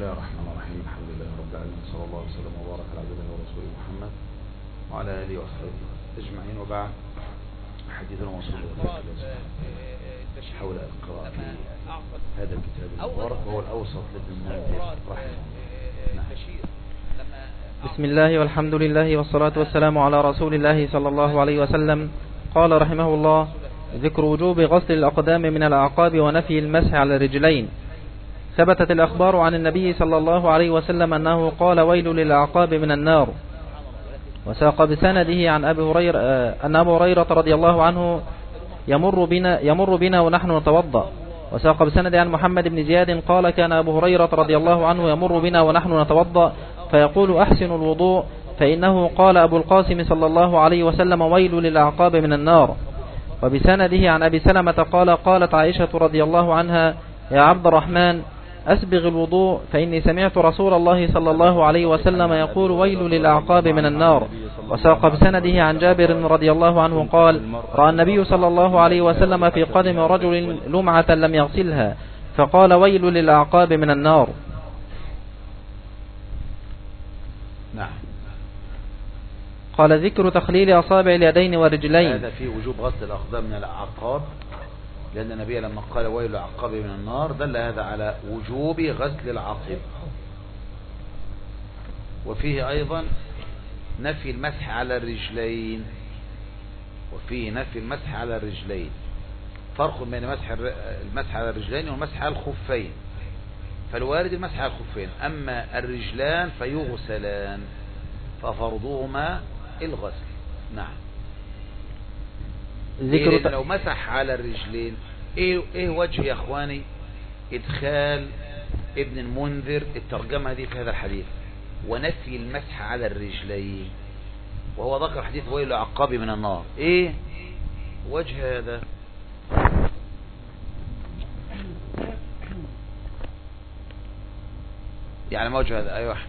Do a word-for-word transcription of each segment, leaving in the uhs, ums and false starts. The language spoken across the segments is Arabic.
الله الرحمن الرحيم. الحمد لله رب العالمين، صلى الله وسلم وبارك على عبده ورسوله محمد وعلى اله وصحبه اجمعين، وبعد. حديثنا موصول حول القراءة في هذا الكتاب المبارك وهو الأوسط لابن المنذر رحمه الله. بسم الله والحمد لله والصلاة والسلام على رسول الله صلى الله عليه وسلم. قال رحمه الله: ذكر وجوب غسل الأقدام من الأعقاب ونفي المسح على الرجلين. ثبتت الأخبار عن النبي صلى الله عليه وسلم أنه قال: ويل للأعقاب من النار. وساق بسنده عن أبي هريرة أن أبو هريرة رضي الله عنه يمر بنا يمر بنا ونحن نتوضأ. وساق بسنده عن محمد بن زياد قال: كان أبو هريرة رضي الله عنه يمر بنا ونحن نتوضأ فيقول: أحسن الوضوء، فإنه قال أبو القاسم صلى الله عليه وسلم: ويل للأعقاب من النار. وبسنده عن أبي سلمة قال: قالت عائشة رضي الله عنها: يا عبد الرحمن، أسبغ الوضوء، فإني سمعت رسول الله صلى الله عليه وسلم يقول: ويل للأعقاب من النار. وساق بسنده عن جابر رضي الله عنه قال: رأى النبي صلى الله عليه وسلم في قدم رجل لمعة لم يغسلها فقال: ويل للأعقاب من النار. نعم. قال: ذكر تخليل أصابع اليدين والرجلين. هذا في وجوب غسل الأقدام من الأعقاب، لأن النبي لما قال ويل الأعقاب من النار دل هذا على وجوب غسل العقب. وفيه أيضا نفي المسح على الرجلين، وفيه نفي المسح على الرجلين. فرق بين مسح المسح على الرجلين والمسح على الخفين. فالوارد المسح على الخفين، أما الرجلان فيغسلان ففرضهما الغسل. نعم. ذكر ت... لو مسح على الرجلين، ايه, إيه وجه يا اخواني ادخال ابن المنذر الترجمة دي في هذا الحديث ونفي المسح على الرجلين، وهو ذكر حديث ويل العقاب من النار؟ ايه وجه هذا؟ يعني ما وجه هذا؟ ايوه.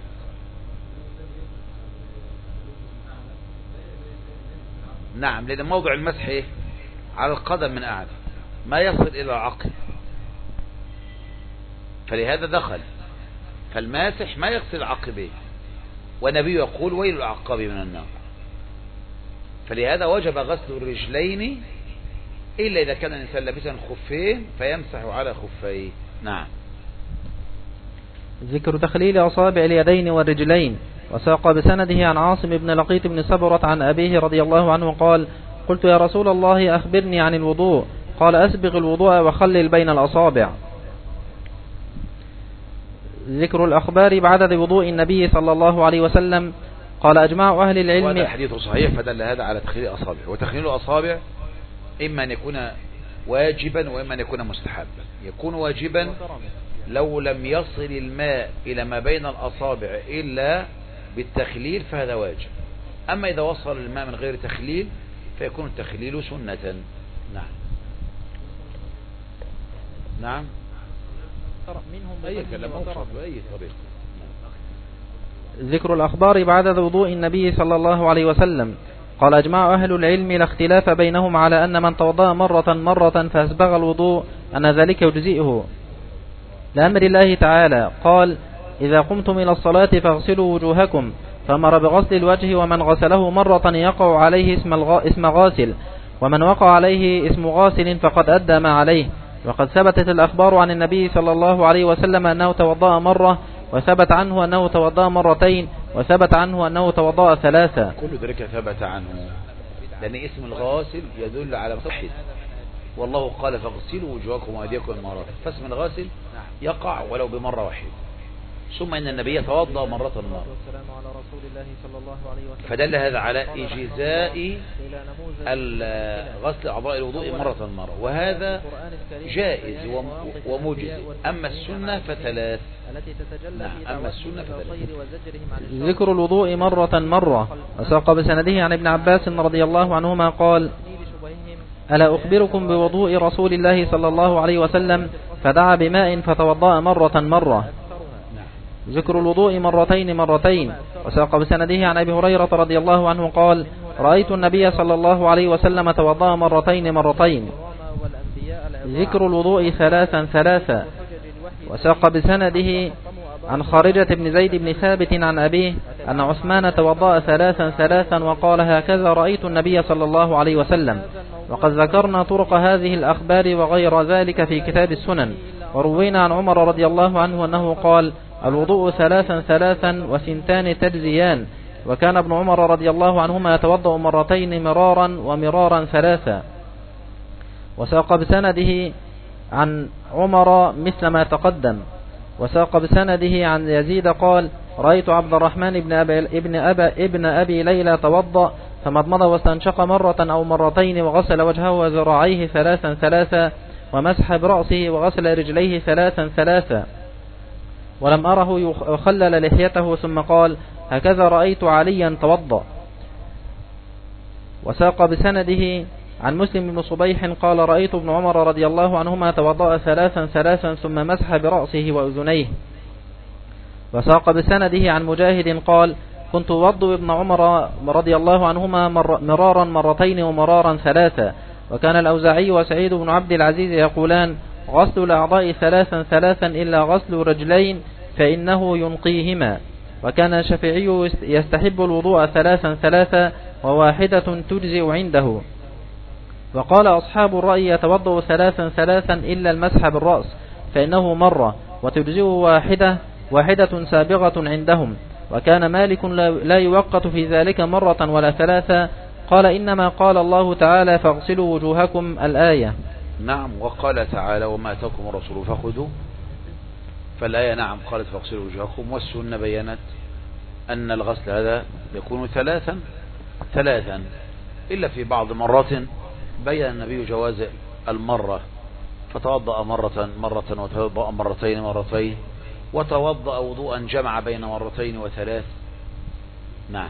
نعم، لأن موضع المسح ايه؟ على القدم من أعلى ما يصل إلى العقل، فلهذا دخل. فالماسح ما يغسل عقبيه، والنبي يقول ويل العقاب من النار، فلهذا وجب غسل الرجلين إلا إذا كان الإنسان لابسا خفين فيمسح على خفيه. نعم. ذكر تخليل أصابع اليدين والرجلين. وساق بسنده عن عاصم بن لقيط بن سبرة عن أبيه رضي الله عنه قال: قلت: يا رسول الله، أخبرني عن الوضوء. قال: أسبغ الوضوء وخلل بين الأصابع. ذكر الأخبار بعدد وضوء النبي صلى الله عليه وسلم. قال: أجمع أهل العلم. وهذا الحديث صحيح، فدل هذا على تخليل الأصابع. وتخليل الأصابع إما أن يكون واجبا وإما أن يكون مستحبا. يكون واجبا لو لم يصل الماء إلى ما بين الأصابع إلا بالتخليل فهذا واجب. أما إذا وصل الماء من غير تخليل فيكون التخليل سنة. نعم. نعم. أي كلام بأي طريقة. ذكر الأخبار بعد وضوء النبي صلى الله عليه وسلم. قال: أجمع أهل العلم لا اختلاف بينهم على أن من توضأ مرة مرة فأسبغ الوضوء أن ذلك يجزئه، لأمر الله تعالى قال: إذا قمتم إلى الصلاة فاغسلوا وجوهكم، فأمر بغسل الوجه، ومن غسله مرة يقع عليه اسم, الغ... اسم غاسل، ومن وقع عليه اسم غاسل فقد أدى ما عليه. وقد ثبتت الأخبار عن النبي صلى الله عليه وسلم أنه توضأ مرة، وثبت عنه أنه توضأ مرتين، وثبت عنه أنه توضأ ثلاثة. كل ذلك ثبت عنه، لأن اسم الغاسل يدل على صحة، والله قال: فاغسلوا وجوهكم وأيديكم المرافق. فاسم الغاسل يقع ولو بمرة واحدة. ثم إن النبي توضأ مرة مرة، فدل هذا على إجزاء غسل أعضاء الوضوء مرة مرة، وهذا جائز ومجزئ. أما السنة فثلاث. نعم. أما السنة فثلاث. ذكر الوضوء مرة مرة. وساق بسنده عن ابن عباس رضي الله عنهما قال: ألا أخبركم بوضوء رسول الله صلى الله عليه وسلم؟ فدعا بماء فتوضأ مرة مرة. ذكر الوضوء مرتين مرتين. وساق بسنده عن أبي هريرة رضي الله عنه قال: رأيت النبي صلى الله عليه وسلم توضأ مرتين مرتين. ذكر الوضوء ثلاثا ثلاثا. وساق بسنده عن خارجة بن زيد بن ثابت عن أبيه أن عثمان توضأ ثلاثا ثلاثا وقال هكذا رأيت النبي صلى الله عليه وسلم. وقد ذكرنا طرق هذه الأخبار وغير ذلك في كتاب السنن. وروينا عن عمر رضي الله عنه أنه قال الوضوء ثلاثا ثلاثا وسنتان تجزيان. وكان ابن عمر رضي الله عنهما يتوضأ مرتين مرارا ومرارا ثلاثا. وساق بسنده عن عمر مثل ما تقدم. وساق بسنده عن يزيد قال رأيت عبد الرحمن ابن أبي, ابن أبي, ابن أبي ليلى توضأ فمضمض واستنشق مرة أو مرتين وغسل وجهه وذراعيه ثلاثا ثلاثا ومسح برأسه وغسل رجليه ثلاثا ثلاثا ولم أره يخلل لحيته ثم قال هكذا رأيت عليا توضأ. وساق بسنده عن مسلم بن صبيح قال رأيت ابن عمر رضي الله عنهما توضأ ثلاثا ثلاثا ثم مسح برأسه وأذنيه. وساق بسنده عن مجاهد قال كنت أوضأ ابن عمر رضي الله عنهما مر مرارا مرتين ومرارا ثلاثا. وكان الأوزاعي وسعيد بن عبد العزيز يقولان غسل الأعضاء ثلاثا ثلاثا إلا غسل رجلين فإنه ينقيهما. وكان الشافعي يستحب الوضوء ثلاثا ثلاثا وواحدة تجزئ عنده. وقال أصحاب الرأي يتوضأ ثلاثا ثلاثا إلا المسح بالرأس فإنه مرة وتجزئ واحدة واحدة سابغة عندهم. وكان مالك لا يوقت في ذلك مرة ولا ثلاثة. قال إنما قال الله تعالى فاغسلوا وجوهكم الآية. نعم. وقال تعالى وما أتاكم الرسول فخذوا. فالآية نعم قالت فاغسلوا وجوهكم. والسنة بينت أن الغسل هذا يكون ثلاثا ثلاثا إلا في بعض مرات بين النبي جواز المرة فتوضأ مرة مرة وتوضأ مرتين مرتين وتوضأ وضوءا جمع بين مرتين وثلاث. نعم.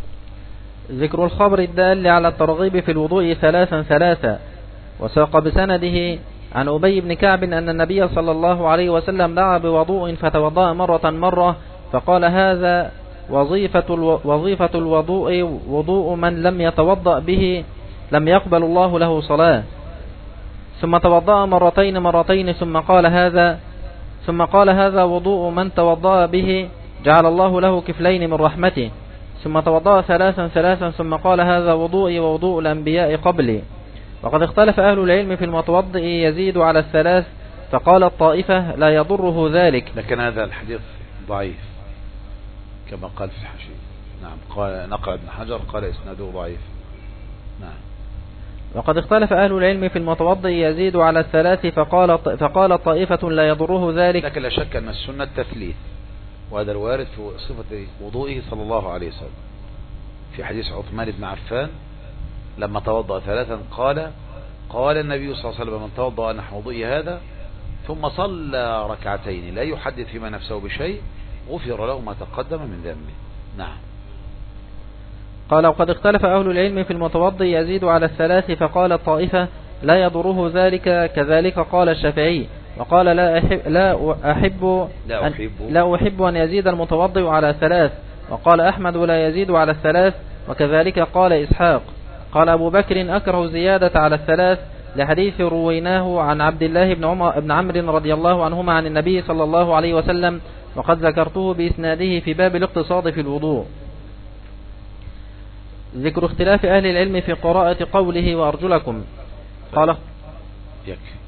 ذكر الخبر الدال على الترغيب في الوضوء ثلاثا ثلاثا. وساق بسنده عن أبي بن كعب أن النبي صلى الله عليه وسلم دعا بوضوء فتوضأ مرة مرة فقال هذا وظيفة وظيفة الوضوء وضوء من لم يتوضأ به لم يقبل الله له صلاة. ثم توضأ مرتين مرتين ثم قال هذا ثم قال هذا وضوء من توضأ به جعل الله له كفلين من رحمته. ثم توضأ ثلاثا ثلاثا ثم قال هذا وضوئي ووضوء الأنبياء قبلي. وقد اختلف أهل العلم في المتوضئ يزيد على الثلاث فقال الطائفة لا يضره ذلك. لكن هذا الحديث ضعيف كما قال في الحاشية. نعم. قال نقل ابن حجر قال إسناده ضعيف. نعم. وقد اختلف أهل العلم في المتوضئ يزيد على الثلاث فقال فقال الطائفة لا يضره ذلك. لكن لا شك أن السنة التثليث وهذا الوارد في صفة وضوئه صلى الله عليه وسلم. في حديث عثمان بن عفان لما توضأ ثلاثا قال قال النبي صلى الله عليه وسلم من توضأ نحو وضوئي هذا ثم صلى ركعتين لا يحدث فيما نفسه بشيء غفر له ما تقدم من ذنبه. نعم. قال وقد اختلف أهل العلم في المتوضئ يزيد على الثلاث فقال الطائفة لا يضره ذلك كذلك قال الشافعي. وقال لا أحب لا أحب لا أن, أحب, لا أحب أن يزيد المتوضئ على ثلاث. وقال أحمد لا يزيد على الثلاث وكذلك قال إسحاق. قال أبو بكر أكره الزيادة على الثلاث لحديث رويناه عن عبد الله بن عمر بن عمرو رضي الله عنهما عن النبي صلى الله عليه وسلم وقد ذكرته بإسناده في باب الاقتصاد في الوضوء. ذكر اختلاف أهل العلم في قراءة قوله وأرجلكم. قال يكفي.